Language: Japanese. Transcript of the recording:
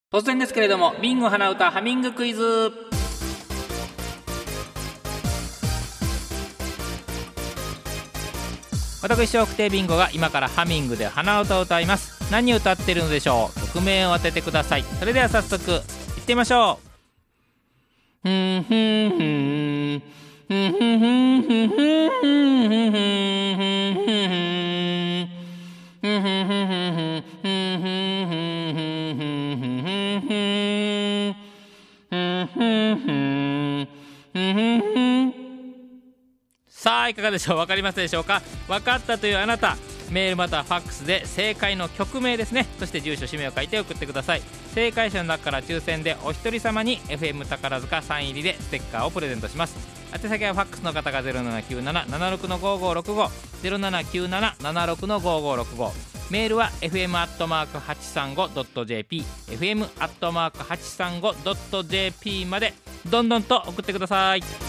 突然ですけれども、ビンゴ花歌ハミングクイズ。私笑福亭ビンゴが今からハミングで鼻歌を歌います。何を歌っているのでしょう。曲名を当ててください。それでは早速いってみましょう。さあいかがでしょう。分かりますでしょうか。分かったというあなた、メールまたはファックスで正解の曲名ですね、そして住所氏名を書いて送ってください。正解者の中から抽選でお一人様に FM 宝塚サイン入りでステッカーをプレゼントします。宛先はファックスの方が 079776-5565 079776-5565、メールは fm@835.jp fm@835.jp までどんどんと送ってください。